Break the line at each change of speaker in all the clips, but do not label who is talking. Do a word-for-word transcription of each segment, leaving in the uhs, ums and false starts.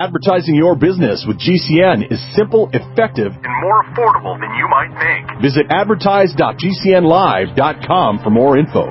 Advertising your business with G C N is simple, effective, and more affordable than you might think. Visit advertise dot g c n live dot com for more info.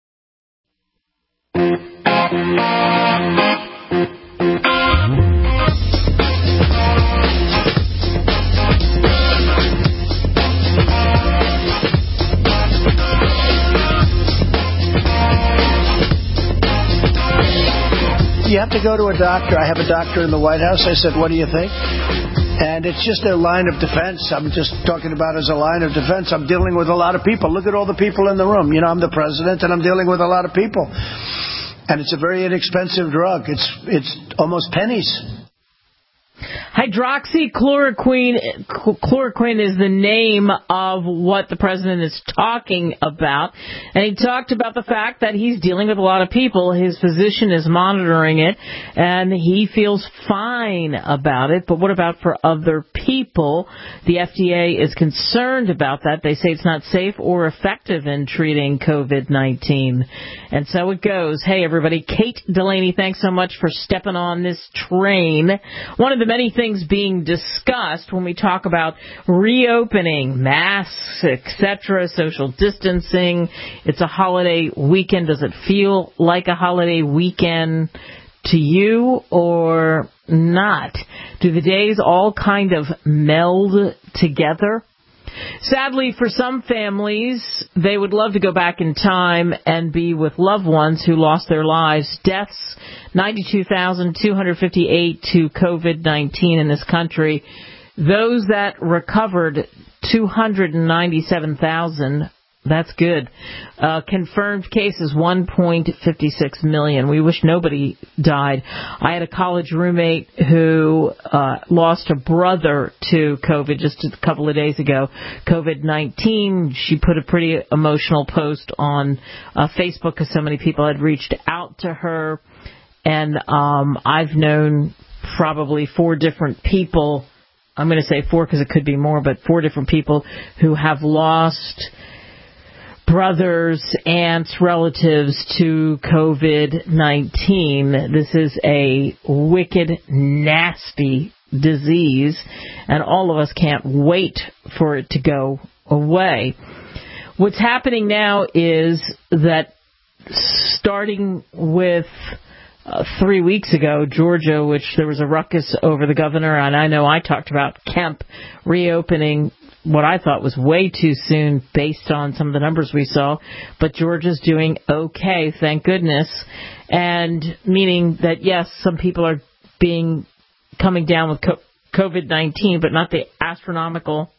You have to go to a doctor. I have a doctor in the White House. I said, what do you think? And it's just a line of defense. I'm just talking about as a line of defense. I'm dealing with a lot of people. Look at all the people in the room. You know, I'm the president, and I'm dealing with a lot of people. And it's a very inexpensive drug. It's it's almost pennies.
Hydroxychloroquine chloroquine is the name of what the president is talking about. And he talked about the fact that he's dealing with a lot of people. His physician is monitoring it, and he feels fine about it. But what about for other people? The F D A is concerned about that. They say it's not safe or effective in treating COVID nineteen. And so it goes. Hey, everybody. Kate Delaney, thanks so much for stepping on this train. One of the many things being discussed when we talk about reopening, masks, et cetera, social distancing. It's a holiday weekend. Does it feel like a holiday weekend to you or not? Do the days all kind of meld together? Sadly, for some families, they would love to go back in time and be with loved ones who lost their lives. Deaths, ninety-two thousand two hundred fifty-eight to COVID nineteen in this country. Those that recovered, two hundred ninety-seven thousand. That's good. Uh, confirmed cases, one point five six million. We wish nobody died. I had a college roommate who uh, lost a brother to COVID just a couple of days ago. COVID nineteen. She put a pretty emotional post on uh, Facebook because so many people had reached out to her. And um, I've known probably four different people. I'm going to say four because it could be more, but four different people who have lost brothers, aunts, relatives to COVID nineteen. This is a wicked, nasty disease, and all of us can't wait for it to go away. What's happening now is that starting with uh, three weeks ago, Georgia, which there was a ruckus over the governor, and I know I talked about Kemp reopening what I thought was way too soon based on some of the numbers we saw, but Georgia's doing okay, thank goodness, and meaning that, yes, some people are being coming down with COVID nineteen, but not the astronomical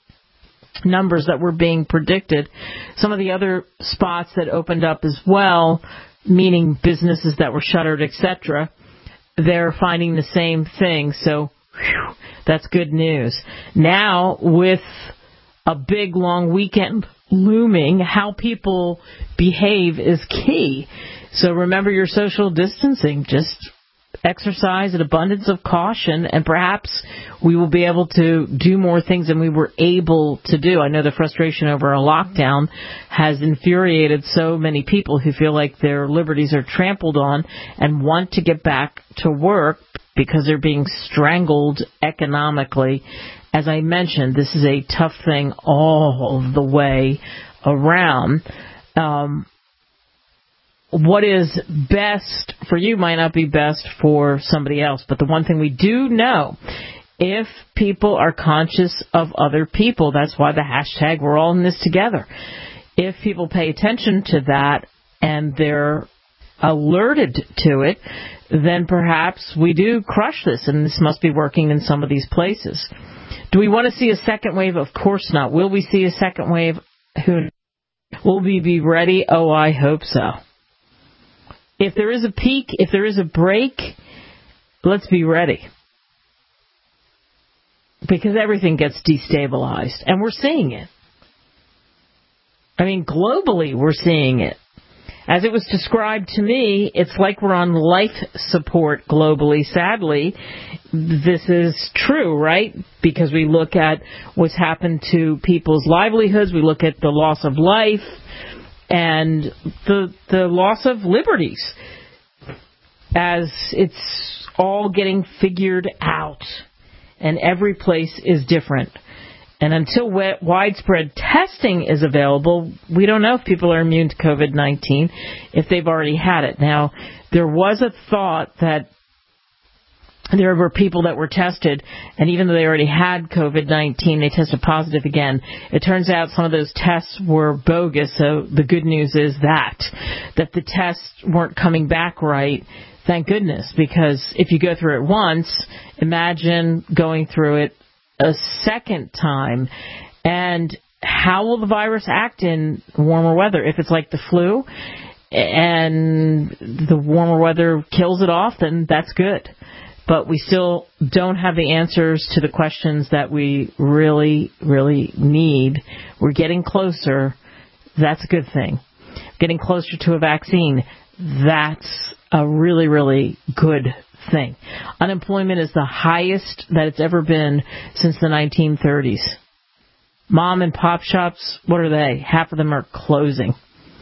numbers that were being predicted. Some of the other spots that opened up as well, meaning businesses that were shuttered, et cetera, they're finding the same thing, so whew, that's good news. Now, with a big, long weekend looming, how people behave is key. So remember your social distancing. Just exercise an abundance of caution, and perhaps we will be able to do more things than we were able to do. I know the frustration over a lockdown has infuriated so many people who feel like their liberties are trampled on and want to get back to work because they're being strangled economically. As I mentioned, this is a tough thing all the way around. Um, what is best for you might not be best for somebody else. But the one thing we do know, if people are conscious of other people, that's why the hashtag we're all in this together. If people pay attention to that and they're alerted to it, then perhaps we do crush this, and this must be working in some of these places. Do we want to see a second wave? Of course not. Will we see a second wave? Who knows? Will we be ready? Oh, I hope so. If there is a peak, if there is a break, let's be ready. Because everything gets destabilized, and we're seeing it. I mean, globally, we're seeing it. As it was described to me, it's like we're on life support globally. Sadly, this is true, right? Because we look at what's happened to people's livelihoods, we look at the loss of life, and the the loss of liberties. As it's all getting figured out, and every place is different. And until widespread testing is available, we don't know if people are immune to COVID nineteen, if they've already had it. Now, there was a thought that there were people that were tested, and even though they already had COVID nineteen, they tested positive again. It turns out some of those tests were bogus, so the good news is that, that the tests weren't coming back right. Thank goodness, because if you go through it once, imagine going through it a second time. And how will the virus act in warmer weather? If it's like the flu and the warmer weather kills it off, then that's good. But we still don't have the answers to the questions that we really, really need. We're getting closer. That's a good thing. Getting closer to a vaccine. That's a really, really good thing. Unemployment is the highest that it's ever been since the nineteen thirties. Mom and pop shops, what are they? Half of them are closing.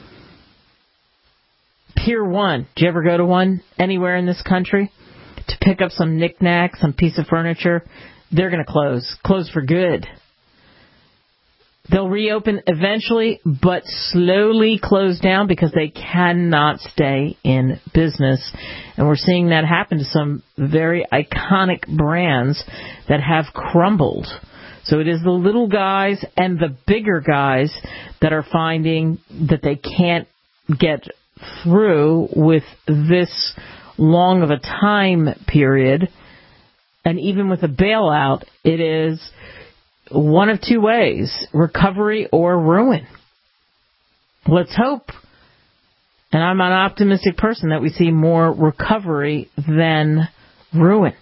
Pier one, did you ever go to one anywhere in this country to pick up some knickknack, some piece of furniture? They're going to close. Close for good. They'll reopen eventually, but slowly close down because they cannot stay in business. And we're seeing that happen to some very iconic brands that have crumbled. So it is the little guys and the bigger guys that are finding that they can't get through with this long of a time period. And even with a bailout, it is one of two ways, recovery or ruin. Let's hope, and I'm an optimistic person, that we see more recovery than ruin.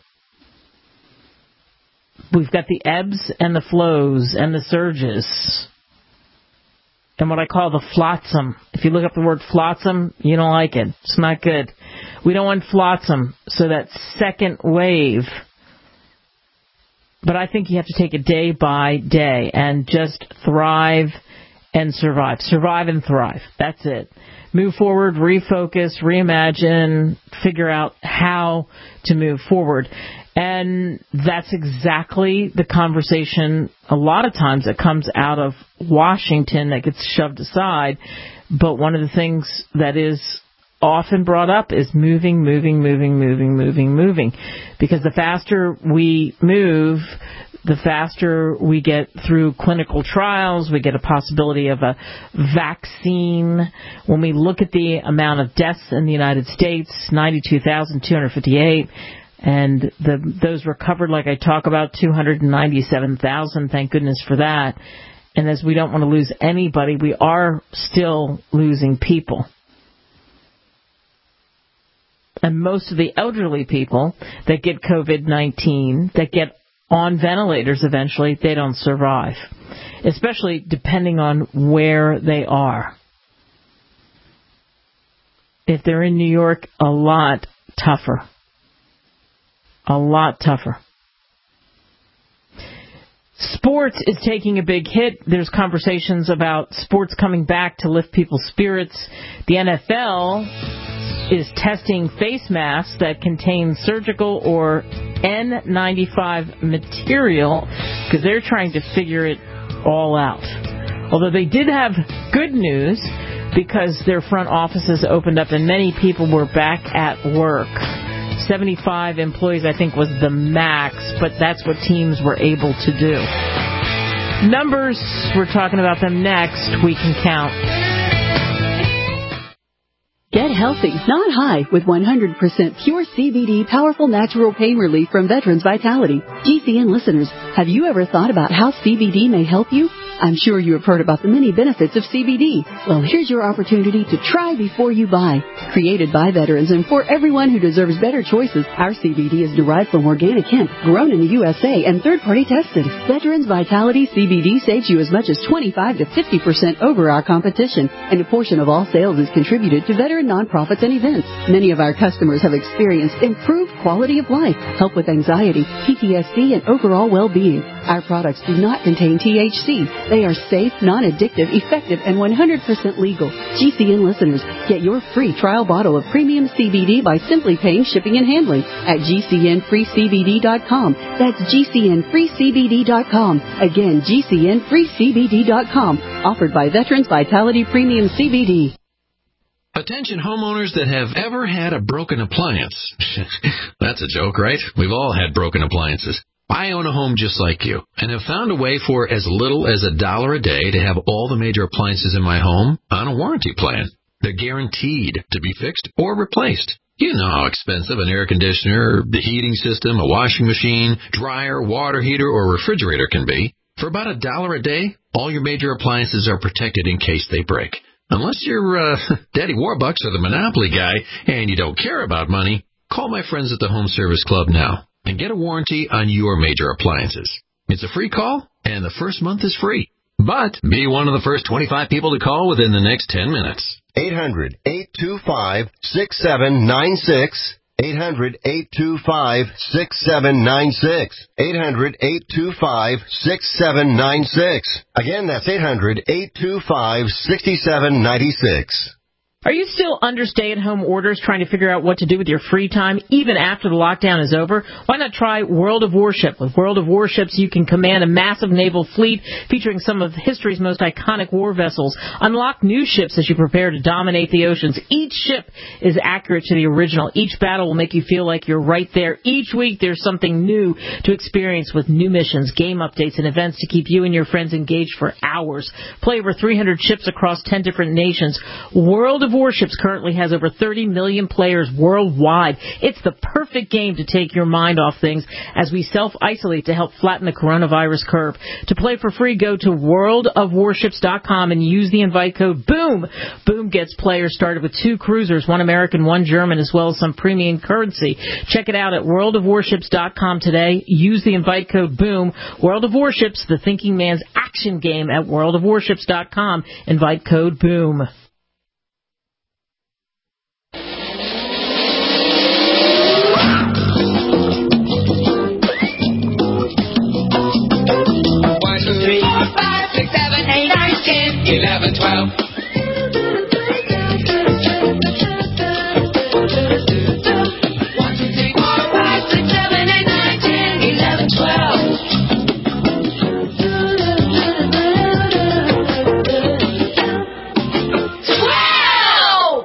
We've got the ebbs and the flows and the surges and what I call the flotsam. If you look up the word flotsam, you don't like it. It's not good. We don't want flotsam, so that second wave. But I think you have to take it day by day and just thrive and survive. Survive and thrive. That's it. Move forward, refocus, reimagine, figure out how to move forward. And that's exactly the conversation a lot of times that comes out of Washington that gets shoved aside. But one of the things that is often brought up is moving, moving, moving, moving, moving, moving. Because the faster we move, the faster we get through clinical trials, we get a possibility of a vaccine. When we look at the amount of deaths in the United States, ninety-two thousand two hundred fifty-eight, and the, those recovered, like I talk about, two hundred ninety-seven thousand, thank goodness for that. And as we don't want to lose anybody, we are still losing people. And most of the elderly people that get COVID nineteen, that get on ventilators eventually, they don't survive, especially depending on where they are. If they're in New York, a lot tougher. A lot tougher. Sports is taking a big hit. There's conversations about sports coming back to lift people's spirits. The N F L is testing face masks that contain surgical or N ninety-five material because they're trying to figure it all out. Although they did have good news because their front offices opened up and many people were back at work. seventy-five employees, I think, was the max, but that's what teams were able to do. Numbers, we're talking about them next. We can count.
Get healthy, not high, with one hundred percent pure C B D powerful natural pain relief from Veterans Vitality. G C N listeners, have you ever thought about how C B D may help you? I'm sure you have heard about the many benefits of C B D. Well, here's your opportunity to try before you buy. Created by veterans and for everyone who deserves better choices, our C B D is derived from organic hemp, grown in the U S A, and third-party tested. Veterans Vitality C B D saves you as much as twenty-five to fifty percent over our competition, and a portion of all sales is contributed to veteran nonprofits and events. Many of our customers have experienced improved quality of life, help with anxiety, P T S D, and overall well-being. Our products do not contain T H C. They are safe, non-addictive, effective, and one hundred percent legal. G C N listeners, get your free trial bottle of premium C B D by simply paying shipping and handling at G C N free C B D dot com. That's G C N free C B D dot com. Again, G C N free C B D dot com. Offered by Veterans Vitality Premium C B D.
Attention homeowners that have ever had a broken appliance. That's a joke, right? We've all had broken appliances. I own a home just like you and have found a way for as little as a dollar a day to have all the major appliances in my home on a warranty plan. They're guaranteed to be fixed or replaced. You know how expensive an air conditioner, the heating system, a washing machine, dryer, water heater, or refrigerator can be. For about a dollar a day, all your major appliances are protected in case they break. Unless you're uh, Daddy Warbucks or the Monopoly guy and you don't care about money, call my friends at the Home Service Club now and get a warranty on your major appliances. It's a free call, and the first month is free. But be one of the first twenty-five people to call within the next ten minutes.
eight hundred, eight two five, six seven nine six. eight hundred, eight two five, six seven nine six. eight hundred, eight two five, six seven nine six. Again, that's eight hundred, eight two five, six seven nine six.
Are you still under stay-at-home orders trying to figure out what to do with your free time, even after the lockdown is over? Why not try World of Warship? With World of Warships, you can command a massive naval fleet featuring some of history's most iconic war vessels. Unlock new ships as you prepare to dominate the oceans. Each ship is accurate to the original. Each battle will make you feel like you're right there. Each week, there's something new to experience with new missions, game updates, and events to keep you and your friends engaged for hours. Play over three hundred ships across ten different nations. World of Warships currently has over thirty million players worldwide. It's the perfect game to take your mind off things as we self-isolate to help flatten the coronavirus curve. To play for free, go to world of warships dot com and use the invite code BOOM. BOOM gets players started with two cruisers, one American, one German, as well as some premium currency. Check it out at world of warships dot com today. Use the invite code BOOM. World of Warships, the thinking man's action game at world of warships dot com. Invite code BOOM.
Three, four, five, six, seven, eight, nine, ten, eleven, twelve. One, two, three, four, five, six, seven, eight, nine, ten, eleven, twelve. Twelve!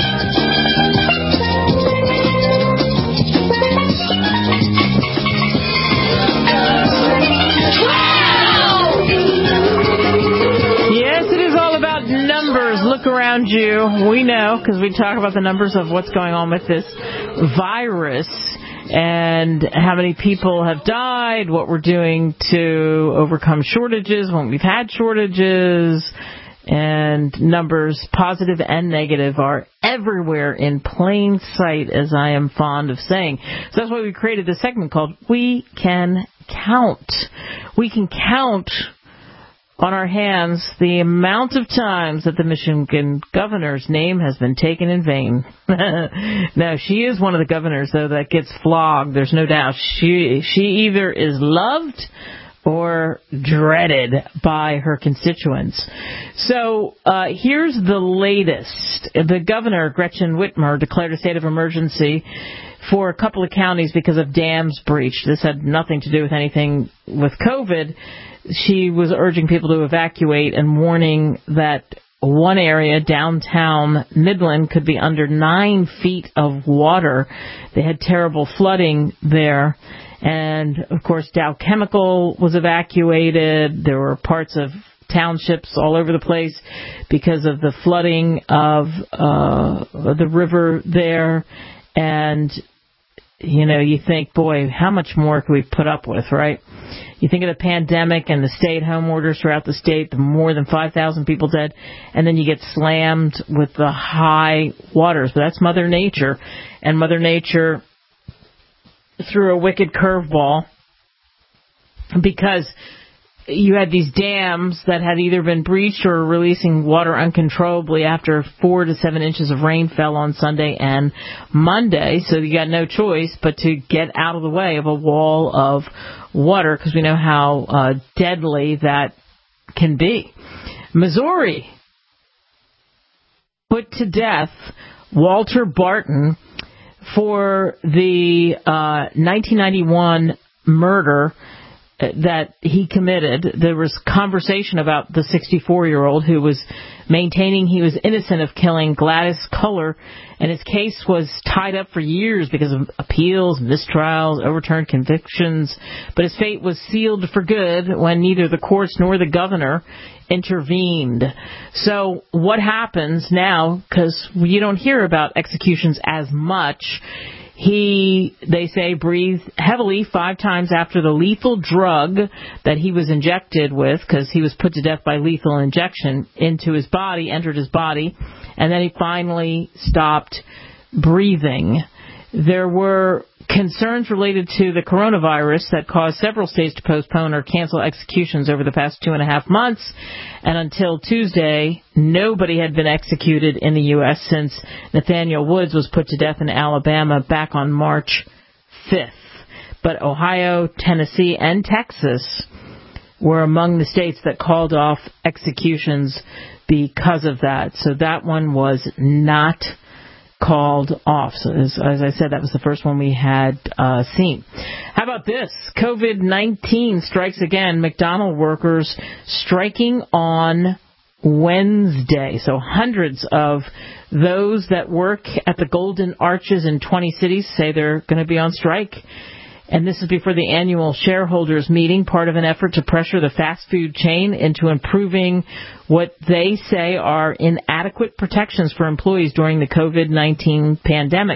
Look around you. We know, because we talk about the numbers of what's going on with this virus and how many people have died, what we're doing to overcome shortages when we've had shortages, and numbers, positive and negative, are everywhere in plain sight, as I am fond of saying. So that's why we created this segment called We Can Count. We can count on our hands the amount of times that the Michigan governor's name has been taken in vain. Now, she is one of the governors, though, that gets flogged. There's no doubt. She she either is loved or dreaded by her constituents. So uh, here's the latest. The governor, Gretchen Whitmer, declared a state of emergency for a couple of counties because of dams breached. This had nothing to do with anything with COVID. She was urging people to evacuate and warning that one area, downtown Midland, could be under nine feet of water. They had terrible flooding there. And, of course, Dow Chemical was evacuated. There were parts of townships all over the place because of the flooding of uh, the river there. And, you know, you think, boy, how much more could we put up with, right? You think of the pandemic and the stay-at-home orders throughout the state, the more than five thousand people dead, and then you get slammed with the high waters. But that's Mother Nature, and Mother Nature threw a wicked curveball because you had these dams that had either been breached or releasing water uncontrollably after four to seven inches of rain fell on Sunday and Monday. So you got no choice but to get out of the way of a wall of water, because we know how uh, deadly that can be. Missouri put to death Walter Barton for the uh, nineteen ninety-one murder that he committed. There was conversation about the sixty-four-year-old who was maintaining he was innocent of killing Gladys Culler, and his case was tied up for years because of appeals, mistrials, overturned convictions. But his fate was sealed for good when neither the courts nor the governor intervened. So what happens now, because you don't hear about executions as much, he, they say, breathed heavily five times after the lethal drug that he was injected with, because he was put to death by lethal injection, into his body, entered his body, and then he finally stopped breathing. There were concerns related to the coronavirus that caused several states to postpone or cancel executions over the past two and a half months. And until Tuesday, nobody had been executed in the U S since Nathaniel Woods was put to death in Alabama back on March fifth. But Ohio, Tennessee, and Texas were among the states that called off executions because of that. So that one was not called off. So as, as I said, that was the first one we had uh, seen. How about this? COVID nineteen strikes again. McDonald workers striking on Wednesday. So hundreds of those that work at the Golden Arches in twenty cities say they're going to be on strike. And this is before the annual shareholders meeting, part of an effort to pressure the fast food chain into improving what they say are inadequate protections for employees during the COVID nineteen pandemic.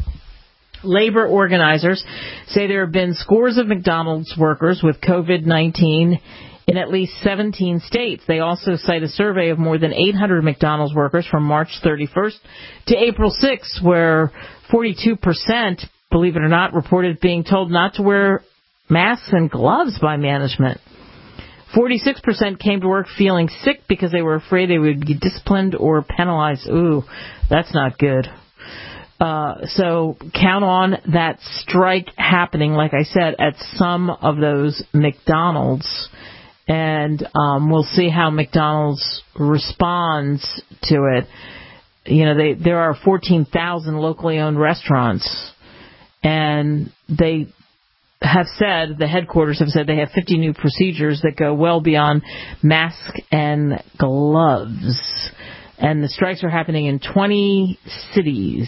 Labor organizers say there have been scores of McDonald's workers with COVID nineteen in at least seventeen states. They also cite a survey of more than eight hundred McDonald's workers from March thirty-first to April sixth, where forty-two percent, believe it or not, reported being told not to wear masks and gloves by management. forty-six percent came to work feeling sick because they were afraid they would be disciplined or penalized. Ooh, that's not good. Uh, so count on that strike happening, like I said, at some of those McDonald's. And um, we'll see how McDonald's responds to it. You know, they, there are fourteen thousand locally owned restaurants. And they have said, the headquarters have said, they have fifty new procedures that go well beyond masks and gloves. And the strikes are happening in twenty cities,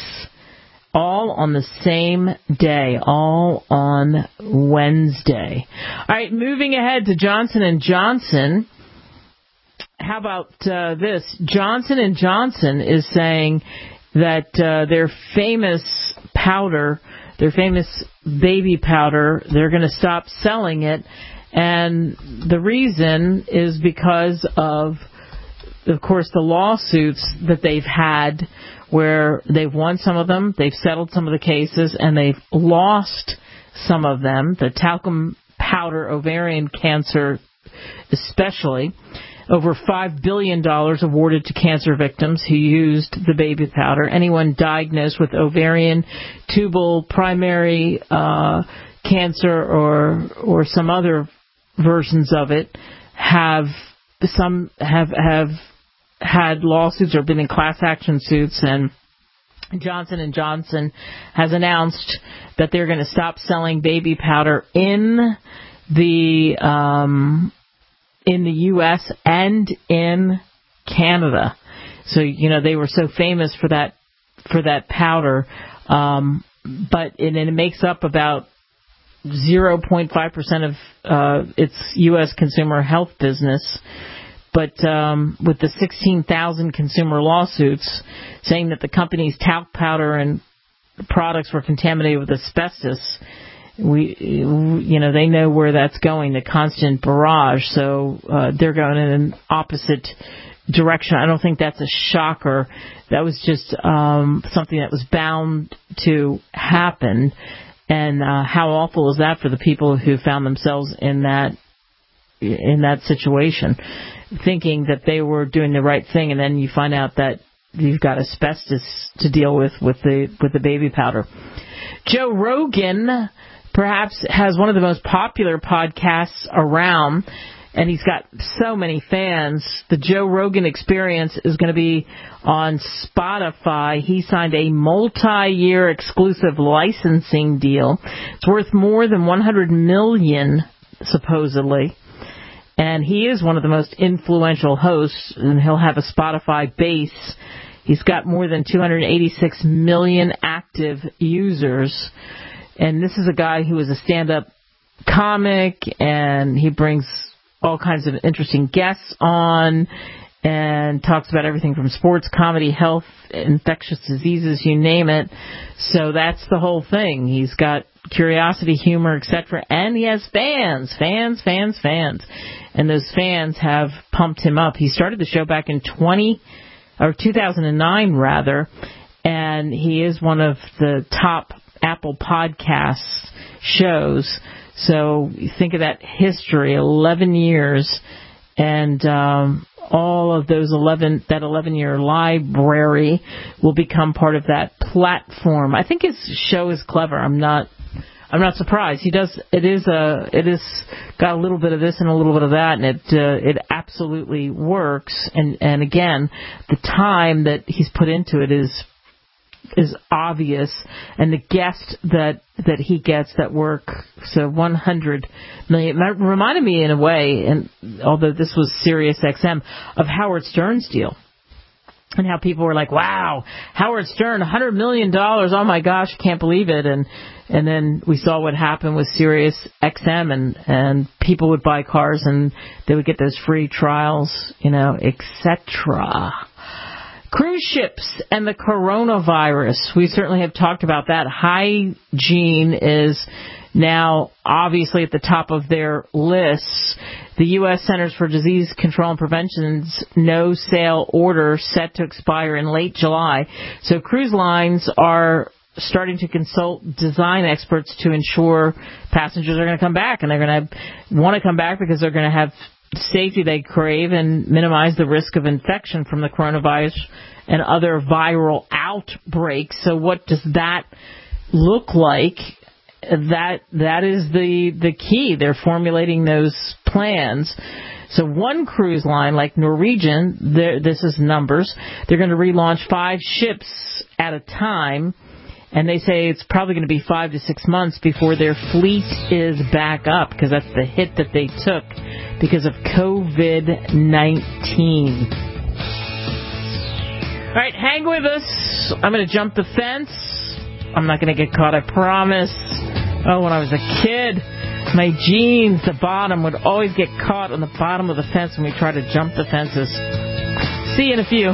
all on the same day, all on Wednesday. All right, moving ahead to Johnson and Johnson. How about uh, this? Johnson and Johnson is saying that uh, their famous powder, their famous baby powder, they're going to stop selling it. And the reason is because of, of course, the lawsuits that they've had, where they've won some of them, they've settled some of the cases, and they've lost some of them. The talcum powder, ovarian cancer especially. Over five billion dollars awarded to cancer victims who used the baby powder. Anyone diagnosed with ovarian, tubal, primary uh, cancer, or or some other versions of it have some have have had lawsuits or been in class action suits. And Johnson and Johnson has announced that they're going to stop selling baby powder in the um, in the U S and in Canada. So, you know, they were so famous for that for that powder, um, but it, it makes up about zero point five percent of uh, its U S consumer health business. But um, with the sixteen thousand consumer lawsuits saying that the company's talc powder and products were contaminated with asbestos, we, you know, they know where that's going, the constant barrage. So uh, they're going in an opposite direction. I don't think that's a shocker. That was just um, something that was bound to happen. And uh, how awful is that for the people who found themselves in that in that situation, thinking that they were doing the right thing, and then you find out that you've got asbestos to deal with with the with the baby powder. Joe Rogan perhaps has one of the most popular podcasts around, and he's got so many fans. The Joe Rogan Experience is going to be on Spotify. He signed a multi-year exclusive licensing deal. It's worth more than one hundred million dollars, supposedly. And he is one of the most influential hosts, and he'll have a Spotify base. He's got more than two hundred eighty-six million active users. And this is a guy who is a stand-up comic, and he brings all kinds of interesting guests on and talks about everything from sports, comedy, health, infectious diseases, you name it. So that's the whole thing. He's got curiosity, humor, et cetera, and he has fans, fans, fans, fans. And those fans have pumped him up. He started the show back in twenty or two thousand nine, rather, and he is one of the top Apple Podcasts shows. So you think of that history, eleven years, and um, all of those eleven, that eleven-year library will become part of that platform. I think his show is clever. I'm not, I'm not surprised. He does. It is a, it is got a little bit of this and a little bit of that, and it, uh, it absolutely works. And and again, the time that he's put into it is. is obvious, and the guests that that he gets that work. So one hundred million it reminded me in a way, and although this was Sirius X M, of Howard Stern's deal, and how people were like, wow, Howard Stern, one hundred million dollars, oh my gosh, can't believe it. And and then we saw what happened with Sirius X M, and and people would buy cars and they would get those free trials, you know, et cetera. Cruise ships and the coronavirus. We certainly have talked about that. Hygiene is now obviously at the top of their lists. The U S Centers for Disease Control and Prevention's no-sale order set to expire in late July. So cruise lines are starting to consult design experts to ensure passengers are going to come back, and they're going to want to come back because they're going to have safety they crave and minimize the risk of infection from the coronavirus and other viral outbreaks. So what does that look like? That that is the the key. They're formulating those plans. So one cruise line like Norwegian, this is numbers, they're going to relaunch five ships at a time. And they say it's probably going to be five to six months before their fleet is back up, because that's the hit that they took because of covid nineteen. All right, hang with us. I'm going to jump the fence. I'm not going to get caught, I promise. Oh, when I was a kid, my jeans, the bottom, would always get caught on the bottom of the fence when we try to jump the fences. See you in a few.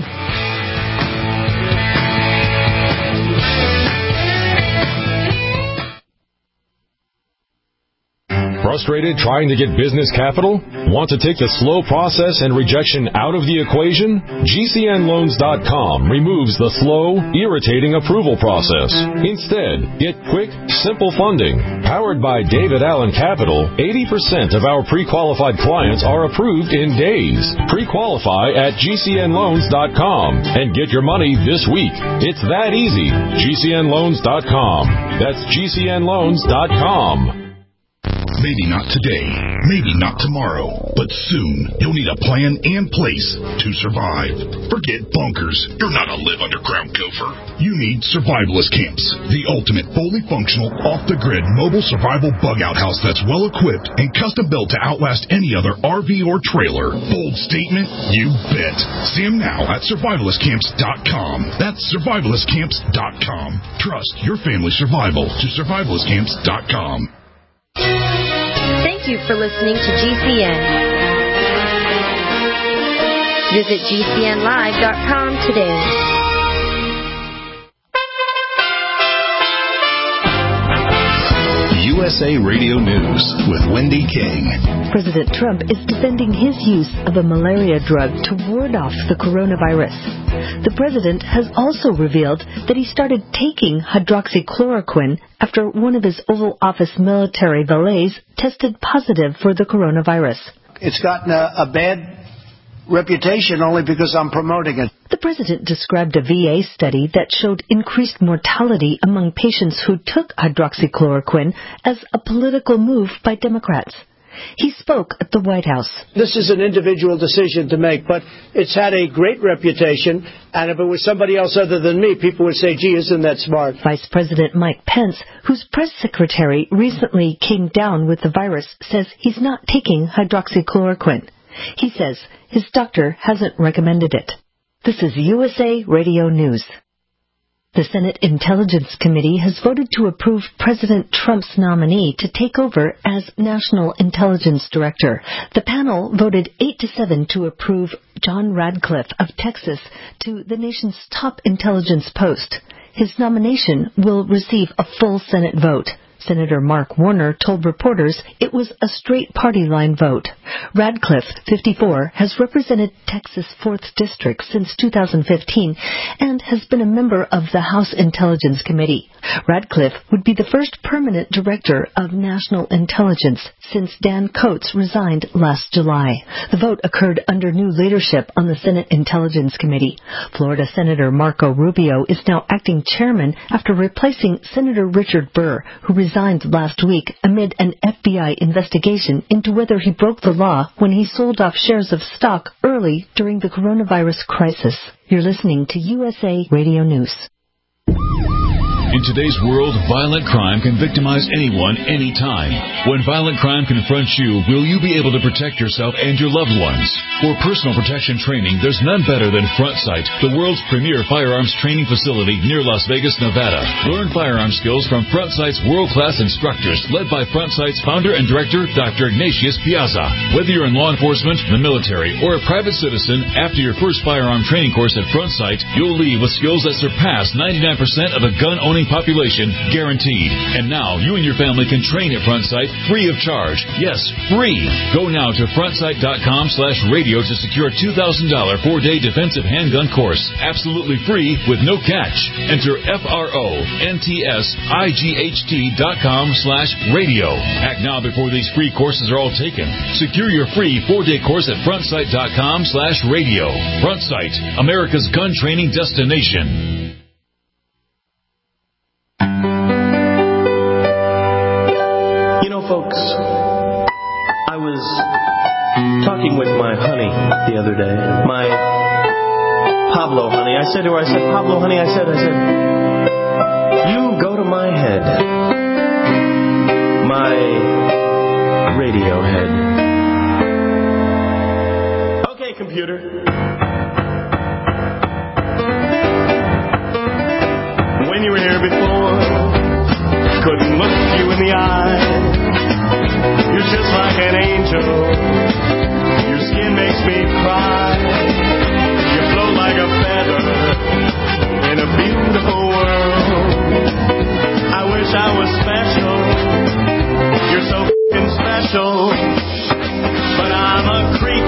Frustrated trying to get business capital? Want to take the slow process and rejection out of the equation? G C N loans dot com removes the slow, irritating approval process. Instead, get quick, simple funding. Powered by David Allen Capital, eighty percent of our pre-qualified clients are approved in days. Pre-qualify at G C N loans dot com and get your money this week. It's that easy. G C N loans dot com. That's G C N loans dot com.
Maybe not today, maybe not tomorrow, but soon you'll need a plan and place to survive. Forget bunkers. You're not a live underground gopher. You need Survivalist Camps, the ultimate fully functional, off-the-grid mobile survival bug-out house that's well-equipped and custom-built to outlast any other R V or trailer. Bold statement? You bet. See them now at survivalist camps dot com. That's survivalist camps dot com. Trust your family's survival to survivalist camps dot com.
Thank you for listening to G C N. Visit G C N live dot com today.
U S A Radio News with Wendy King.
President Trump is defending his use of a malaria drug to ward off the coronavirus. The president has also revealed that he started taking hydroxychloroquine after one of his Oval Office military valets tested positive for the coronavirus.
It's gotten a, a bad reputation only because I'm promoting it.
The president described a V A study that showed increased mortality among patients who took hydroxychloroquine as a political move by Democrats. He spoke at the White House.
This is an individual decision to make, but it's had a great reputation, and if it was somebody else other than me, people would say, gee, isn't that smart?
Vice President Mike Pence, whose press secretary recently came down with the virus, says he's not taking hydroxychloroquine. He says his doctor hasn't recommended it. This is U S A Radio News. The Senate Intelligence Committee has voted to approve President Trump's nominee to take over as National Intelligence Director. The panel voted eight to seven to approve John Radcliffe of Texas to the nation's top intelligence post. His nomination will receive a full Senate vote. Senator Mark Warner told reporters it was a straight party line vote. Radcliffe, fifty-four, has represented Texas' fourth District since two thousand fifteen and has been a member of the House Intelligence Committee. Radcliffe would be the first permanent director of national intelligence since Dan Coates resigned last July. The vote occurred under new leadership on the Senate Intelligence Committee. Florida Senator Marco Rubio is now acting chairman after replacing Senator Richard Burr, who resigned last week amid an F B I investigation into whether he broke the law when he sold off shares of stock early during the coronavirus crisis. You're listening to U S A Radio News.
In today's world, violent crime can victimize anyone, anytime. When violent crime confronts you, will you be able to protect yourself and your loved ones? For personal protection training, there's none better than FrontSight, the world's premier firearms training facility near Las Vegas, Nevada. Learn firearm skills from FrontSight's world-class instructors, led by FrontSight's founder and director, Doctor Ignatius Piazza. Whether you're in law enforcement, the military, or a private citizen, after your first firearm training course at FrontSight, you'll leave with skills that surpass ninety-nine percent of the gun-owning population, guaranteed. And now you and your family can train at FrontSight free of charge. Yes, free. Go now to frontsight.com slash radio to secure a two thousand dollars four-day defensive handgun course. Absolutely free with no catch. Enter F R O N T S I G H T dot com slash radio. Act now before these free courses are all taken. Secure your free four-day course at frontsight.com slash radio. FrontSight, America's gun training destination.
You know, folks, I was talking with my honey the other day, my Pablo honey. I said to her, I said, Pablo honey, I said, I said, you go to my head, my radio head. Okay, computer. When you were here before, couldn't look you in the eye. You're just like an angel. Your skin makes me cry. You float like a feather in a beautiful world. I wish I was special. You're so f***ing special. But I'm a creep.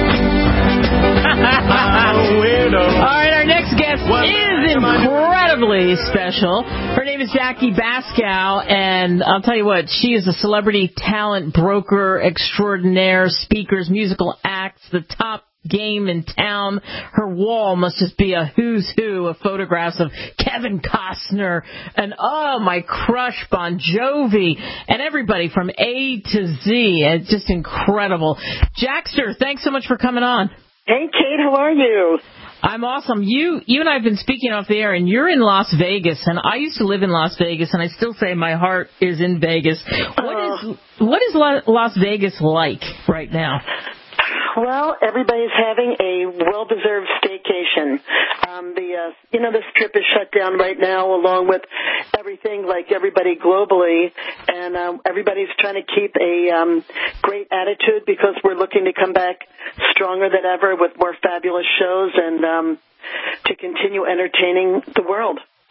I'm a weirdo.
All right, our next guest what is incredibly special. Her name is Jackie Baskow, and I'll tell you what, she is a celebrity talent broker extraordinaire, speakers, musical acts, the top game in town. Her wall must just be a who's who of photographs of Kevin Costner and, oh, my crush, Bon Jovi, and everybody from A to Z. It's just incredible. Jackster, thanks so much for coming on.
Hey, Kate, how are you?
I'm awesome. You you and I have been speaking off the air, and you're in Las Vegas, and I used to live in Las Vegas, and I still say my heart is in Vegas. What
uh,
is what is Las Vegas like right now?
Well, everybody's having a well-deserved staycation. Um, the uh, you know, the Strip is shut down right now, along with everything, like everybody globally, and um, everybody's trying to keep a um, great attitude because we're looking to come back stronger than ever with more fabulous shows and um, to continue entertaining the world.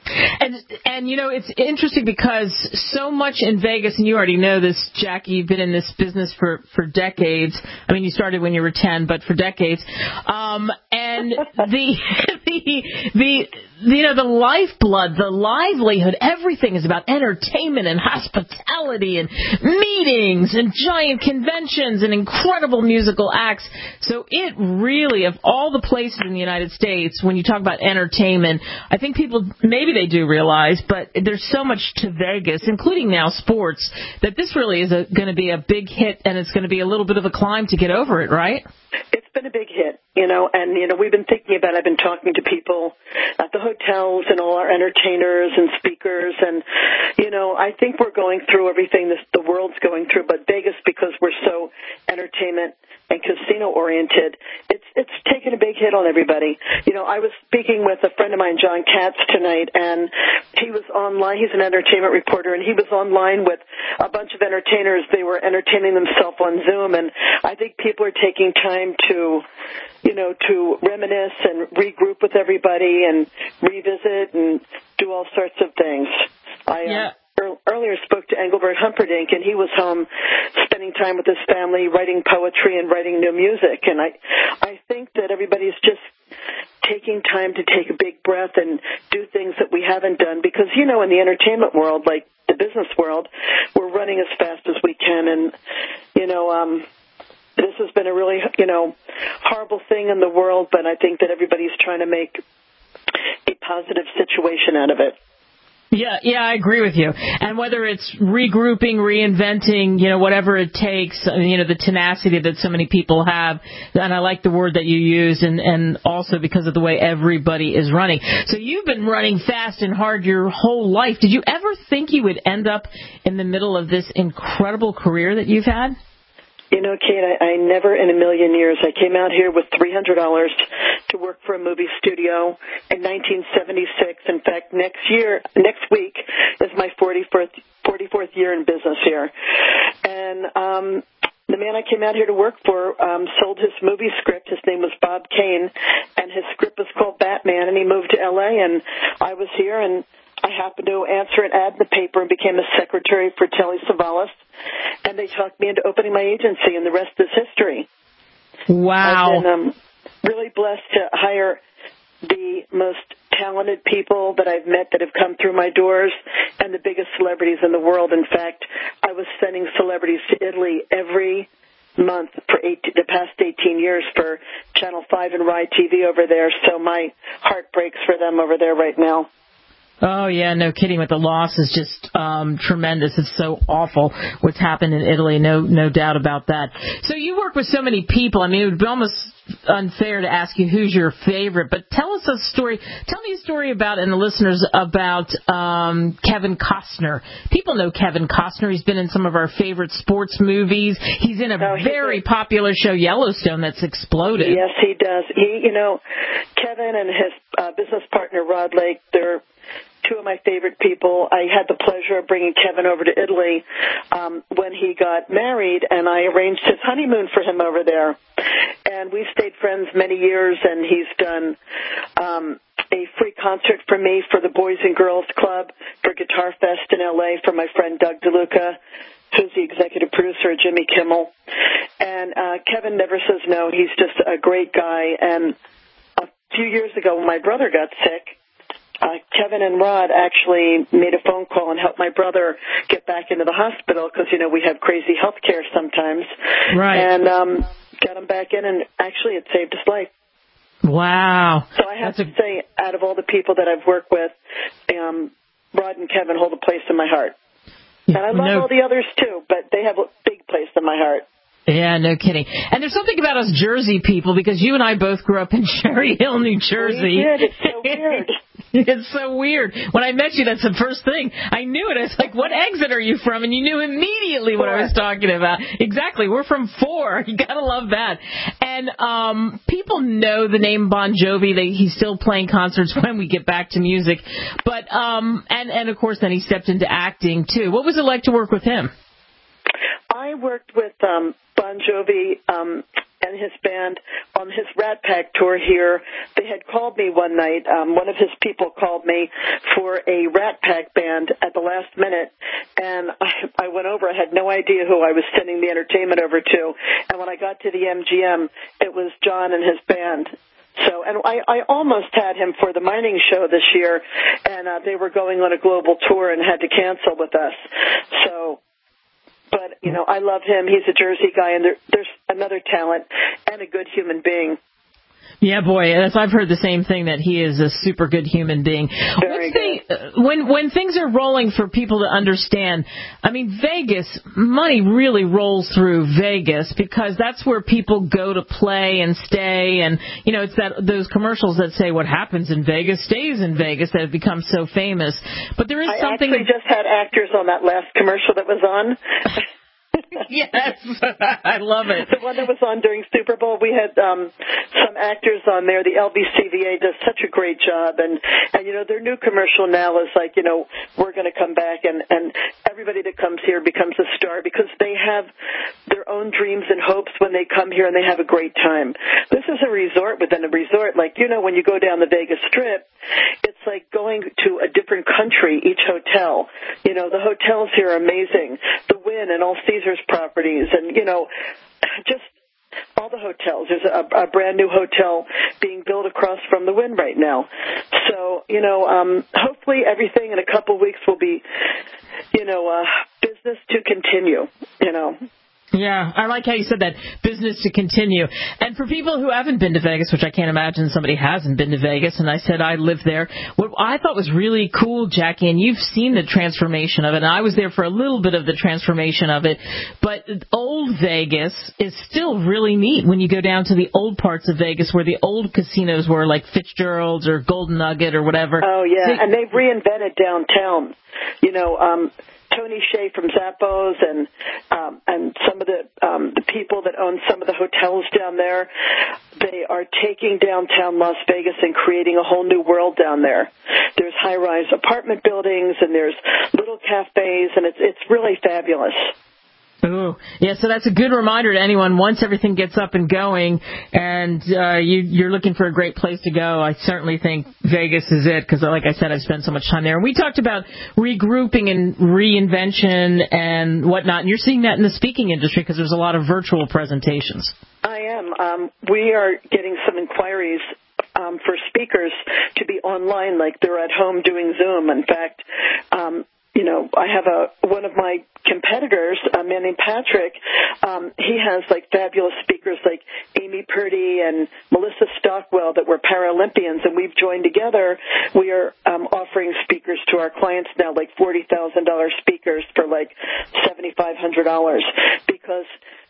And, and you know, it's interesting because so much in Vegas, and you already know this, Jackie, you've been in this business for, for decades. I mean, you started when you were ten, but for decades. Um, and the, the, the, you know, the lifeblood, the livelihood, everything is about entertainment and hospitality and meetings and giant conventions and incredible musical acts. So it really, of all the places in the United States, when you talk about entertainment, I think people, maybe they do realize, but there's so much to Vegas, including now sports, that this really is going to be a big hit, and it's going to be a little bit of a climb to get over it, right?
It's been a big hit, you know, and, you know, we've been thinking about it. I've been talking to people at the hotels and all our entertainers and speakers, and, you know, I think we're going through everything this, the world's going through, but Vegas, because we're so entertainment and casino-oriented, it's it's taken a big hit on everybody. You know, I was speaking with a friend of mine, John Katz, tonight, and he was online. He's an entertainment reporter, and he was online with a bunch of entertainers. They were entertaining themselves on Zoom, and I think people are taking time to, you know, to reminisce and regroup with everybody and revisit and do all sorts of things. I,
yeah.
Uh, earlier spoke to Engelbert Humperdinck, and he was home spending time with his family, writing poetry and writing new music. And I, I think that everybody's just taking time to take a big breath and do things that we haven't done. Because, you know, in the entertainment world, like the business world, we're running as fast as we can. And, you know, um, this has been a really, you know, horrible thing in the world, but I think that everybody's trying to make a positive situation out of it.
Yeah, yeah, I agree with you. And whether it's regrouping, reinventing, you know, whatever it takes, you know, the tenacity that so many people have, and I like the word that you use, and, and also because of the way everybody is running. So you've been running fast and hard your whole life. Did you ever think you would end up in the middle of this incredible career that you've had?
You know, Kate, I, I never in a million years. I came out here with three hundred dollars to work for a movie studio in nineteen seventy-six. In fact, next year, next week is my forty-fourth, forty-fourth year in business here. And um, the man I came out here to work for um, sold his movie script. His name was Bob Kane, and his script was called Batman, and he moved to L A, and I was here, and I happened to answer an ad in the paper and became a secretary for Telly Savalas, and they talked me into opening my agency, and the rest is history.
Wow.
I've been um, really blessed to hire the most talented people that I've met that have come through my doors and the biggest celebrities in the world. In fact, I was sending celebrities to Italy every month for eight, the past eighteen years for Channel five and Rai T V over there, so my heart breaks for them over there right now.
Oh, yeah, no kidding. With the loss is just um, tremendous. It's so awful what's happened in Italy. No no doubt about that. So you work with so many people. I mean, it would be almost unfair to ask you who's your favorite, but tell us a story. Tell me a story about, and the listeners, about um, Kevin Costner. People know Kevin Costner. He's been in some of our favorite sports movies. He's in a oh, very does. popular show, Yellowstone, that's exploded.
Yes, he does. He, you know, Kevin and his uh, business partner, Rod Lake, they're two of my favorite people. I had the pleasure of bringing Kevin over to Italy um, when he got married, and I arranged his honeymoon for him over there. And we've stayed friends many years, and he's done um, a free concert for me for the Boys and Girls Club for Guitar Fest in L A for my friend Doug DeLuca, who's the executive producer of Jimmy Kimmel. And uh, Kevin never says no. He's just a great guy. And a few years ago when my brother got sick, Uh, Kevin and Rod actually made a phone call and helped my brother get back into the hospital because, you know, we have crazy health care sometimes.
Right.
And um, got him back in, and actually it saved his life.
Wow.
So I have
That's
to a... say, out of all the people that I've worked with, um, Rod and Kevin hold a place in my heart. And I love
no...
all the others, too, but they have a big place in my heart.
Yeah, no kidding. And there's something about us Jersey people, because you and I both grew up in Cherry Hill, New Jersey.
We did. It's so weird.
It's so weird. When I met you, that's the first thing. I knew it. I was like, what exit are you from? And you knew immediately what I was talking about. Exactly. We're from four. You got to love that. And um, people know the name Bon Jovi. They, he's still playing concerts when we get back to music. But um, and, and, of course, then he stepped into acting, too. What was it like to work with him?
I worked with um, Bon Jovi um, and his band on his Rat Pack tour here. They had called me one night. Um, one of his people called me for a Rat Pack band at the last minute, and I, I went over. I had no idea who I was sending the entertainment over to, and when I got to the M G M, it was John and his band. So, and I, I almost had him for the mining show this year, and uh, they were going on a global tour and had to cancel with us. So, but, you know, I love him. He's a Jersey guy, and there, there's another talent and a good human being.
Yeah, boy, as I've heard the same thing, that he is a super good human being.
Very good.
The, when when things are rolling for people to understand, I mean, Vegas, money really rolls through Vegas because that's where people go to play and stay. And, you know, it's that those commercials that say what happens in Vegas stays in Vegas that have become so famous. But there is
I
something...
I actually just had actors on that last commercial that was on.
Yes, I love it.
The one that was on during Super Bowl, we had um, some actors on there. The L B C V A does such a great job, and and you know their new commercial now is like, you know, we're going to come back, and and everybody that comes here becomes a star because they have their own dreams and hopes when they come here, and they have a great time. This is a resort within a resort. Like, you know, when you go down the Vegas Strip, it's like going to a different country, each hotel. You know, the hotels here are amazing. The Wynn and all Caesars properties, and, you know, just all the hotels. There's a, a brand new hotel being built across from the Wynn right now. So, you know, um, hopefully everything in a couple weeks will be, you know, uh, business to continue, you know.
Yeah, I like how you said that, business to continue. And for people who haven't been to Vegas, which I can't imagine somebody hasn't been to Vegas, and I said I lived there, what I thought was really cool, Jackie, and you've seen the transformation of it, and I was there for a little bit of the transformation of it, but old Vegas is still really neat when you go down to the old parts of Vegas where the old casinos were, like Fitzgerald's or Golden Nugget or whatever.
Oh, yeah,
they,
and they've reinvented downtown. You know, um... Tony Shea from Zappos and um, and some of the um, the people that own some of the hotels down there, they are taking downtown Las Vegas and creating a whole new world down there. There's high-rise apartment buildings and there's little cafes, and it's it's really fabulous.
Ooh, yeah, so that's a good reminder to anyone once everything gets up and going and uh, you, you're looking for a great place to go. I certainly think Vegas is it because, like I said, I've spent so much time there. And we talked about regrouping and reinvention and whatnot, and you're seeing that in the speaking industry because there's a lot of virtual presentations.
I am. Um, we are getting some inquiries um, for speakers to be online like they're at home doing Zoom. In fact, um, you know, I have a one of my competitors, a man named Patrick. Um, he has like fabulous speakers like Amy Purdy and Melissa Stockwell that were Paralympians, and we've joined together. We are um, offering speakers to our clients now, like forty thousand dollars speakers for like seventy-five hundred dollars, because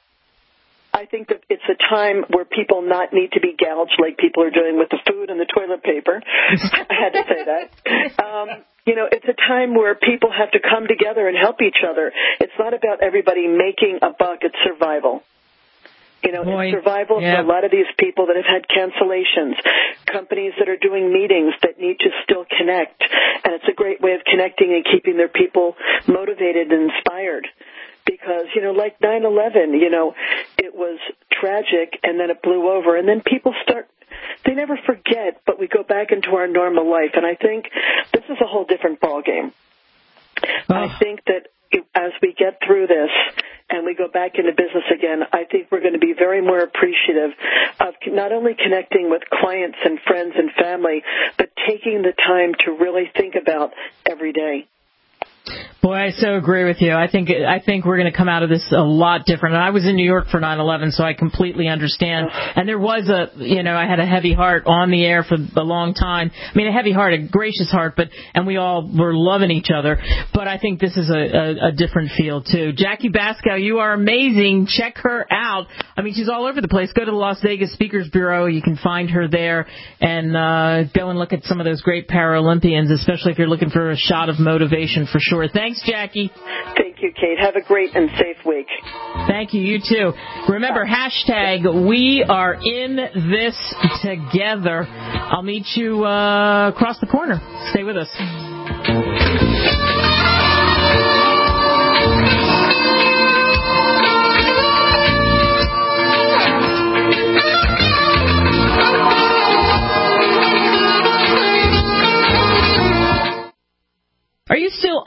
I think that it's a time where people not need to be gouged like people are doing with the food and the toilet paper. I had to say that. Um, you know, it's a time where people have to come together and help each other. It's not about everybody making a buck. It's survival. You know,
Boy,
it's survival
yeah.
for a lot of these people that have had cancellations, companies that are doing meetings that need to still connect. And it's a great way of connecting and keeping their people motivated and inspired. Because, you know, like nine eleven, you know, it was tragic and then it blew over. And then people start, they never forget, but we go back into our normal life. And I think this is a whole different ballgame. Oh. I think that as we get through this and we go back into business again, I think we're going to be very more appreciative of not only connecting with clients and friends and family, but taking the time to really think about every day.
Boy, I so agree with you. I think I think we're going to come out of this a lot different. And I was in New York for nine eleven, so I completely understand. And there was a, you know, I had a heavy heart on the air for a long time. I mean, a heavy heart, a gracious heart, but and we all were loving each other. But I think this is a, a, a different feel, too. Jackie Baskow, you are amazing. Check her out. I mean, she's all over the place. Go to the Las Vegas Speakers Bureau. You can find her there and uh, go and look at some of those great Paralympians, especially if you're looking for a shot of motivation for sure. Thanks, Jackie.
Thank you, Kate. Have a great and safe week.
Thank you. You too. Remember, hashtag we are in this together. I'll meet you uh, across the corner. Stay with us.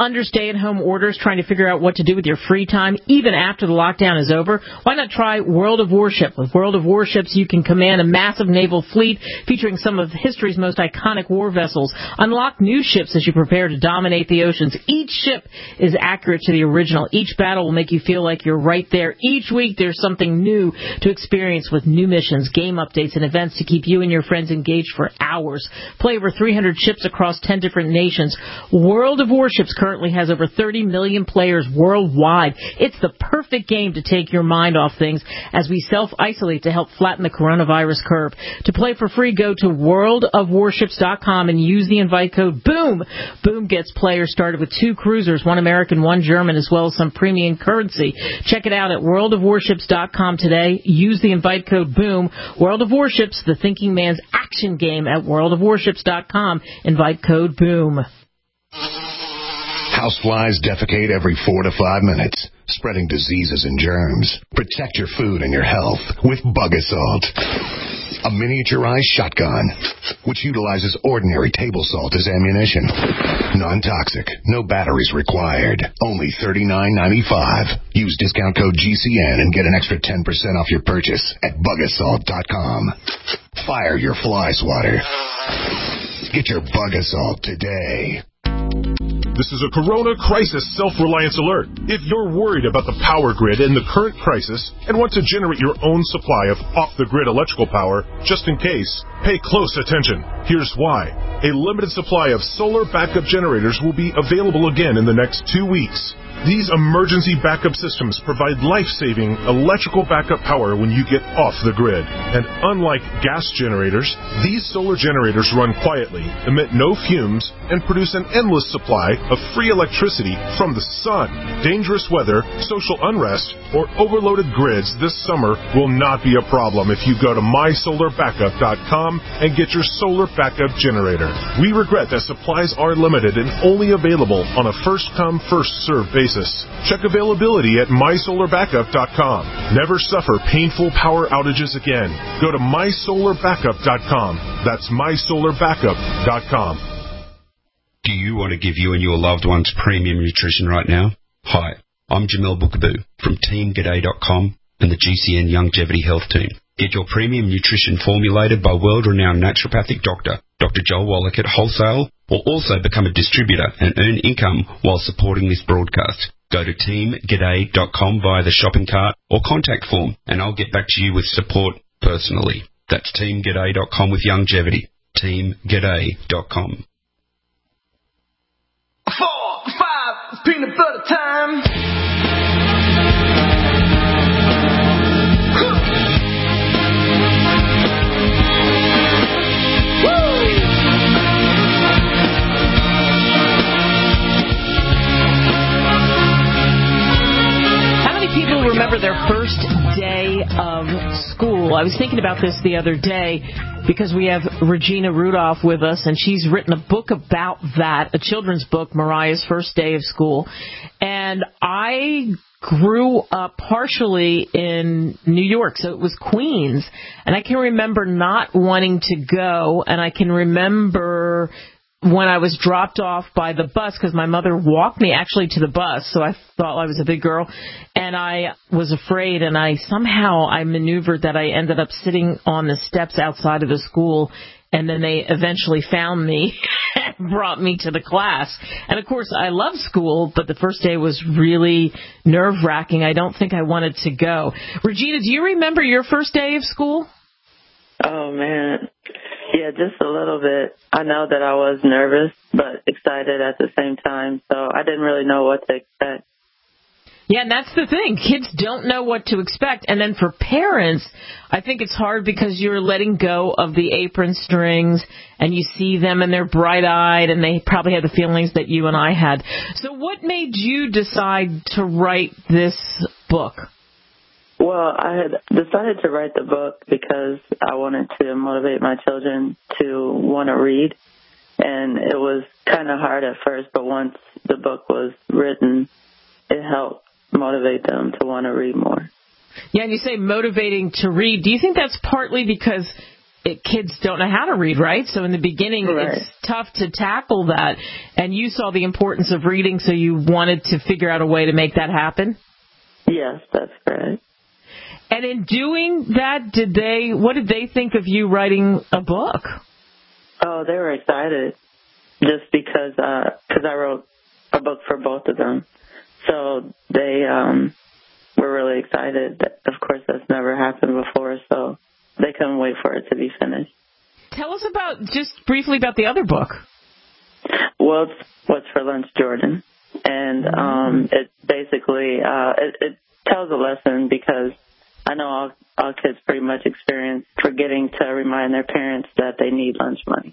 under stay-at-home orders trying to figure out what to do with your free time, even after the lockdown is over? Why not try World of Warship? With World of Warships, you can command a massive naval fleet featuring some of history's most iconic war vessels. Unlock new ships as you prepare to dominate the oceans. Each ship is accurate to the original. Each battle will make you feel like you're right there. Each week, there's something new to experience with new missions, game updates, and events to keep you and your friends engaged for hours. Play over three hundred ships across ten different nations. World of Warships currently has over thirty million players worldwide. It's the perfect game to take your mind off things as we self-isolate to help flatten the coronavirus curve. To play for free, go to world of warships dot com and use the invite code BOOM. BOOM gets players started with two cruisers, one American, one German, as well as some premium currency. Check it out at world of warships dot com today. Use the invite code BOOM. World of Warships, the thinking man's action game at world of warships dot com. Invite code BOOM.
Houseflies defecate every four to five minutes, spreading diseases and germs. Protect your food and your health with Bug Assault, a miniaturized shotgun which utilizes ordinary table salt as ammunition. Non-toxic, no batteries required. Only thirty-nine ninety-five. Use discount code G C N and get an extra ten percent off your purchase at bug assault dot com. Fire your fly swatter. Get your Bug Assault today.
This is a Corona Crisis Self-Reliance Alert. If you're worried about the power grid in the current crisis and want to generate your own supply of off-the-grid electrical power, just in case, pay close attention. Here's why. A limited supply of solar backup generators will be available again in the next two weeks. These emergency backup systems provide life-saving electrical backup power when you get off the grid. And unlike gas generators, these solar generators run quietly, emit no fumes, and produce an endless supply of free electricity from the sun. Dangerous weather, social unrest, or overloaded grids this summer will not be a problem if you go to my solar backup dot com and get your solar backup generator. We regret that supplies are limited and only available on a first-come, first-served basis. Check availability at my solar backup dot com. Never suffer painful power outages again. Go to my solar backup dot com. That's my solar backup dot com.
Do you want to give you and your loved ones premium nutrition right now? Hi, I'm Jamel Bookaboo from team g'day dot com and the G C N Longevity Health Team. Get your premium nutrition formulated by world-renowned naturopathic doctor, Doctor Joel Wallach at wholesale, or also become a distributor and earn income while supporting this broadcast. Go to team g'day dot com via the shopping cart or contact form, and I'll get back to you with support personally. That's team g'day dot com with longevity. team g'day dot com.
Four, five, peanut butter time.
People remember their first day of school. I was thinking about this the other day because we have Regina Rudolph with us, and she's written a book about that, a children's book, Mariah's First Day of School. And I grew up partially in New York, so it was Queens. And I can remember not wanting to go, and I can remember when I was dropped off by the bus, because my mother walked me actually to the bus, so I thought I was a big girl, and I was afraid, and I somehow I maneuvered that I ended up sitting on the steps outside of the school, and then they eventually found me and brought me to the class. And, of course, I love school, but the first day was really nerve-wracking. I don't think I wanted to go. Regina, do you remember your first day of school?
Oh, man. Yeah, just a little bit. I know that I was nervous, but excited at the same time, so I didn't really know what to expect.
Yeah, and that's the thing. Kids don't know what to expect. And then for parents, I think it's hard because you're letting go of the apron strings, and you see them and they're bright-eyed, and they probably had the feelings that you and I had. So what made you decide to write this book?
Well, I had decided to write the book because I wanted to motivate my children to want to read. And it was kind of hard at first, but once the book was written, it helped motivate them to want to read more.
Yeah, and you say motivating to read. Do you think that's partly because it, kids don't know how to read, right? So in the beginning,
Right.
it's tough to tackle that. And you saw the importance of reading, so you wanted to figure out a way to make that happen?
Yes, that's correct.
And in doing that, did they? What did they think of you writing a book?
Oh, they were excited just because uh 'cause I wrote a book for both of them. So they um, were really excited. Of course, that's never happened before, so they couldn't wait for it to be finished.
Tell us about, just briefly about the other book.
Well, it's What's for Lunch, Jordan. And um, it basically, uh, it, it tells a lesson because I know all, all kids pretty much experience forgetting to remind their parents that they need lunch money.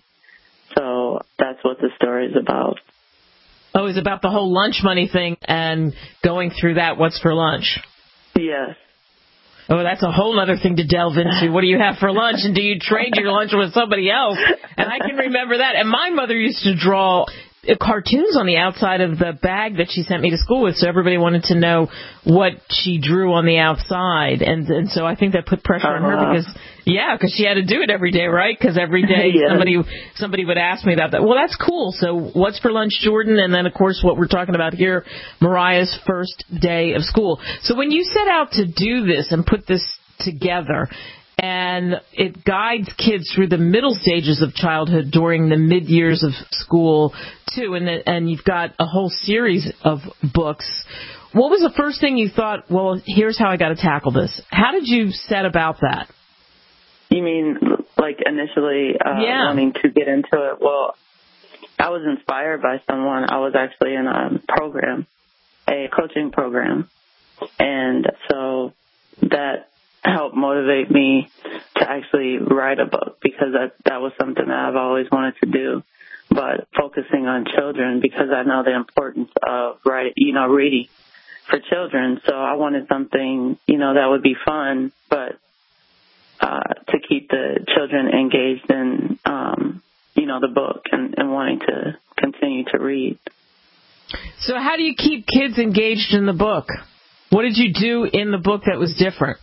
So that's what the story is about.
Oh, it's about the whole lunch money thing and going through that. What's for lunch?
Yes.
Oh, that's a whole other thing to delve into. What do you have for lunch, and do you trade your lunch with somebody else? And I can remember that. And my mother used to draw cartoons on the outside of the bag that she sent me to school with, so everybody wanted to know what she drew on the outside. And and so I think that put pressure on her
Uh-huh.
because, yeah, because she had to do it every day, right? Because every day
Yes.
somebody somebody would ask me about that. Well, that's cool. So What's for Lunch, Jordan? And then, of course, what we're talking about here, Mariah's first day of school. So when you set out to do this and put this together, and it guides kids through the middle stages of childhood during the mid-years of school, too, and, the, and you've got a whole series of books. What was the first thing you thought, well, here's how I got to tackle this? How did you set about that?
You mean like initially uh,
Yeah.
wanting to get into it? Well, I was inspired by someone. I was actually in a program, a coaching program, and so that helped motivate me to actually write a book because that that was something that I've always wanted to do, but focusing on children because I know the importance of write, you know, reading for children. So I wanted something, you know, that would be fun, but uh, to keep the children engaged in, um, you know, the book and, and wanting to continue to read.
So how do you keep kids engaged in the book? What did you do in the book that was different?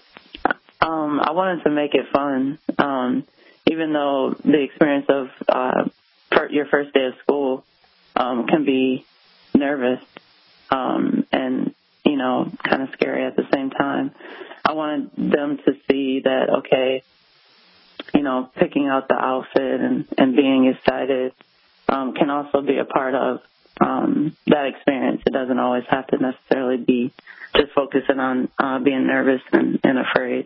Um, I wanted to make it fun, um, even though the experience of uh, per, your first day of school um, can be nervous um, and, you know, kind of scary at the same time. I wanted them to see that, okay, you know, picking out the outfit and, and being excited um, can also be a part of um, that experience. It doesn't always have to necessarily be just focusing on uh, being nervous and, and afraid.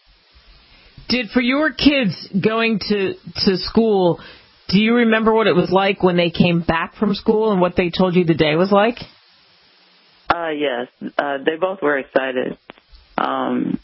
Did for your kids going to, to school, do you remember what it was like when they came back from school and what they told you the day was like?
Uh, yes, uh, they both were excited. Um,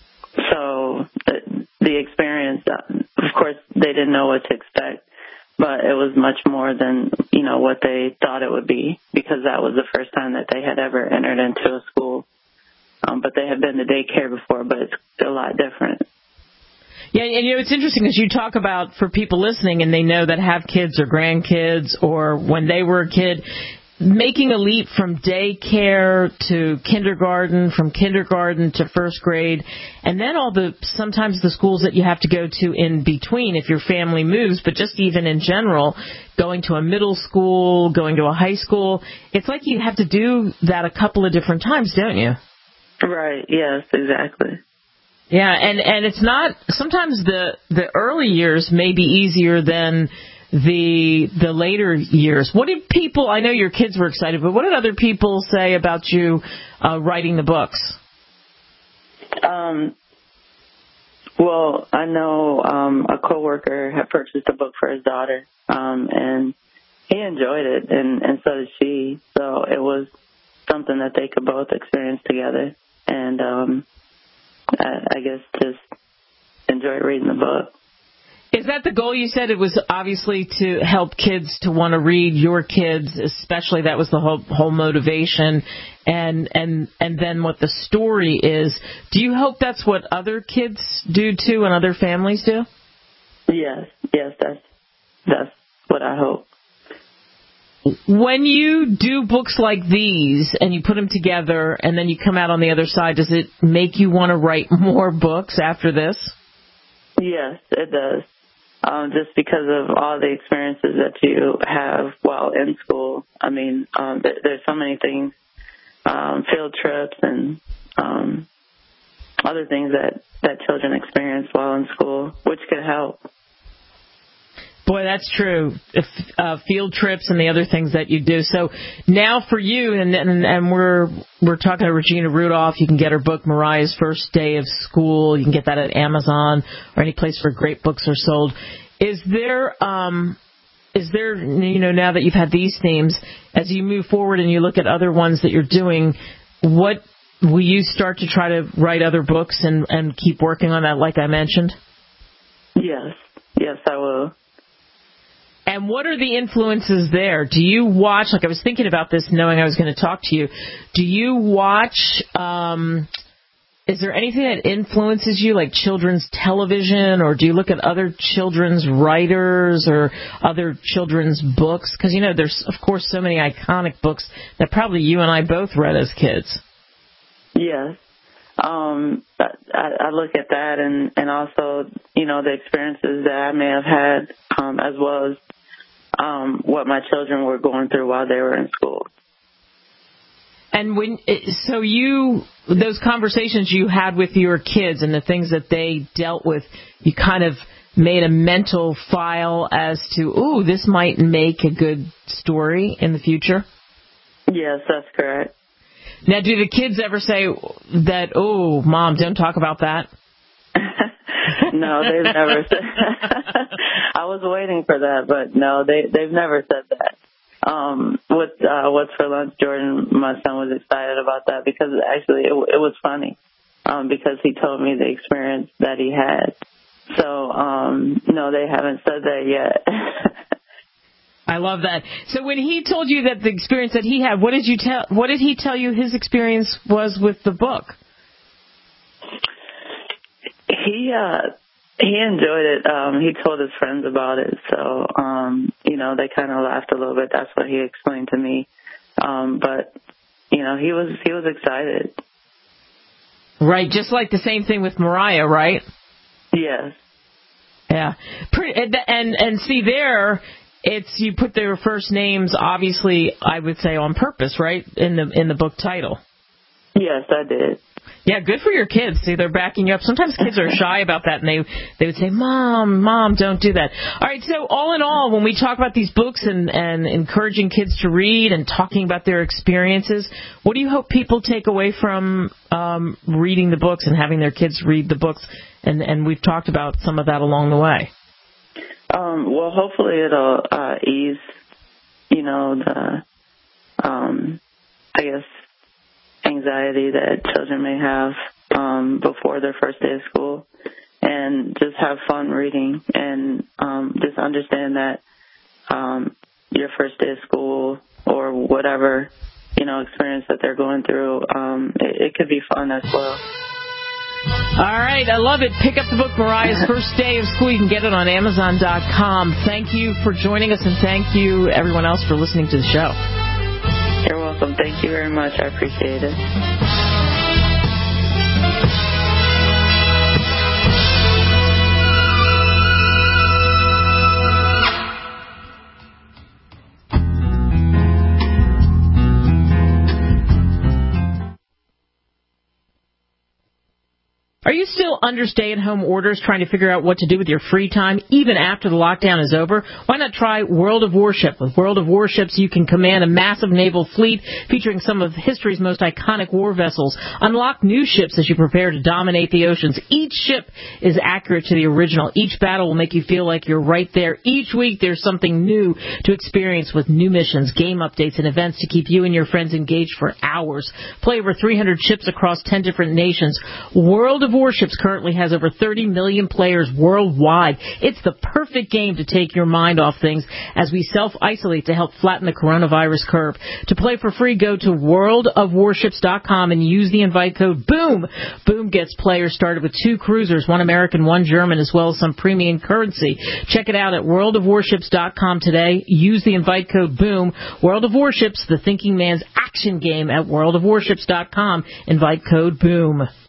so the, the experience, uh, of course, they didn't know what to expect, but it was much more than, you know, what they thought it would be because that was the first time that they had ever entered into a school. Um, but they had been to daycare before, but it's a lot different.
Yeah, and you know, it's interesting because you talk about, for people listening and they know that have kids or grandkids or when they were a kid, making a leap from daycare to kindergarten, from kindergarten to first grade, and then all the, sometimes the schools that you have to go to in between if your family moves, but just even in general, going to a middle school, going to a high school, it's like you have to do that a couple of different times, don't you?
Right, yes, exactly.
Yeah, and, and it's not, sometimes the, the early years may be easier than the the later years. What did people, I know your kids were excited, but what did other people say about you uh, writing the books?
Um, well, I know um, a coworker had purchased a book for his daughter, um, and he enjoyed it, and, and so did she. So it was something that they could both experience together, and um, I, I guess just enjoy reading the book.
Is that the goal? You said it was obviously to help kids to want to read, your kids especially. That was the whole, whole motivation. And, and, and then what the story is. Do you hope that's what other kids do too and other families do?
Yes, yes, that's, that's what I hope.
When you do books like these and you put them together and then you come out on the other side, does it make you want to write more books after this?
Yes, it does. Um, just because of all the experiences that you have while in school. I mean, um, th- there's so many things, um, field trips and um, other things that, that children experience while in school, which could help.
Boy, that's true. If, uh, field trips and the other things that you do. So now for you, and, and and we're we're talking to Regina Rudolph. You can get her book, Mariah's First Day of School. You can get that at Amazon or any place where great books are sold. Is there um is there you know now that you've had these themes, as you move forward and you look at other ones that you're doing, what will you start to try to write other books and and keep working on that, like I mentioned?
Yes, yes, I will.
And what are the influences there? Do you watch, like I was thinking about this knowing I was going to talk to you, do you watch, um, is there anything that influences you, like children's television, or do you look at other children's writers or other children's books? Because, you know, there's, of course, so many iconic books that probably you and I both read as kids.
Yes. Um, I, I look at that and, and also, you know, the experiences that I may have had, um, as well as um, what my children were going through while they were in school.
And when, so you, those conversations you had with your kids and the things that they dealt with, you kind of made a mental file as to, ooh, this might make a good story in the future?
Yes, that's correct.
Now, do the kids ever say that, oh, Mom, don't talk about that?
No, they've never said I was waiting for that, but no, they, they've never said that. Um, with uh, What's for Lunch, Jordan, my son, was excited about that because actually it, it was funny um, because he told me the experience that he had. So, um, no, they haven't said that yet.
I love that. So when he told you that the experience that he had, what did you tell? What did he tell you his experience was with the book?
He uh, he enjoyed it. Um, he told his friends about it. So um, you know, they kind of laughed a little bit. That's what he explained to me. Um, but you know, he was he was excited.
Right, just like the same thing with Mariah, right?
Yes.
Yeah. And and, and see there. It's you put their first names, obviously, I would say on purpose, right, in the in the book title.
Yes, I did.
Yeah, good for your kids. See, they're backing you up. Sometimes kids are shy about that, and they they would say, Mom, Mom, don't do that. All right, so all in all, when we talk about these books and, and encouraging kids to read and talking about their experiences, what do you hope people take away from um, reading the books and having their kids read the books? And, and we've talked about some of that along the way.
Um, well, hopefully it'll uh, ease, you know, the, um, I guess, anxiety that children may have um, before their first day of school, and just have fun reading and um, just understand that um, your first day of school or whatever, you know, experience that they're going through, um, it, it could be fun as well.
All right, I love it. Pick up the book, Mariah's First Day of School. You can get it on Amazon dot com. Thank you for joining us, and thank you, everyone else, for listening to the show.
You're welcome. Thank you very much. I appreciate it.
Are you still under stay-at-home orders trying to figure out what to do with your free time even after the lockdown is over? Why not try World of Warship? With World of Warships, you can command a massive naval fleet featuring some of history's most iconic war vessels. Unlock new ships as you prepare to dominate the oceans. Each ship is accurate to the original. Each battle will make you feel like you're right there. Each week, there's something new to experience with new missions, game updates, and events to keep you and your friends engaged for hours. Play over three hundred ships across ten different nations. World of Warships currently has over thirty million players worldwide. It's the perfect game to take your mind off things as we self-isolate to help flatten the coronavirus curve. To play for free, go to world of warships dot com and use the invite code BOOM. BOOM gets players started with two cruisers, one American, one German, as well as some premium currency. Check it out at world of warships dot com today. Use the invite code BOOM. World of Warships, the thinking man's action game at world of warships dot com. Invite code BOOM.